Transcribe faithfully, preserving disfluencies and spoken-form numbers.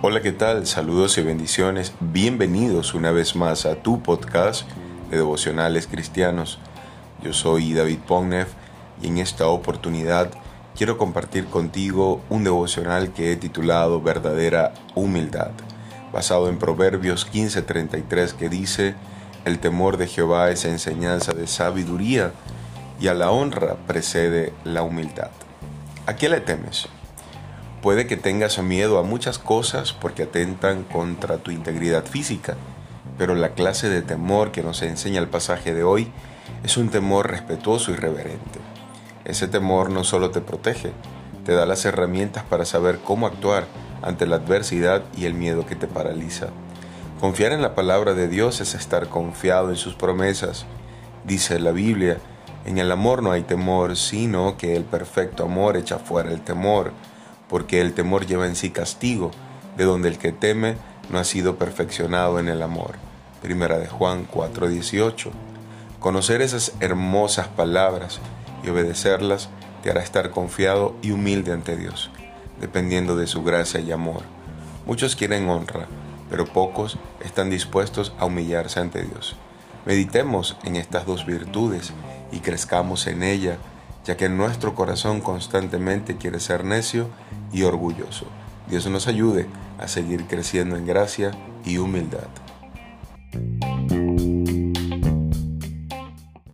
Hola, ¿qué tal? Saludos y bendiciones. Bienvenidos una vez más a tu podcast de devocionales cristianos. Yo soy David Pognev y en esta oportunidad quiero compartir contigo un devocional que he titulado Verdadera Humildad, basado en Proverbios quince treinta y tres, que dice: el temor de Jehová es enseñanza de sabiduría y a la honra precede la humildad. ¿A qué le temes? Puede que tengas miedo a muchas cosas porque atentan contra tu integridad física, pero la clase de temor que nos enseña el pasaje de hoy es un temor respetuoso y reverente. Ese temor no solo te protege, te da las herramientas para saber cómo actuar ante la adversidad y el miedo que te paraliza. Confiar en la palabra de Dios es estar confiado en sus promesas. Dice la Biblia: en el amor no hay temor, sino que el perfecto amor echa fuera el temor, porque el temor lleva en sí castigo, de donde el que teme no ha sido perfeccionado en el amor. Primera de Juan cuatro dieciocho. Conocer esas hermosas palabras y obedecerlas te hará estar confiado y humilde ante Dios, dependiendo de su gracia y amor. Muchos quieren honra, pero pocos están dispuestos a humillarse ante Dios. Meditemos en estas dos virtudes y crezcamos en ella, ya que nuestro corazón constantemente quiere ser necio y orgulloso. Dios nos ayude a seguir creciendo en gracia y humildad.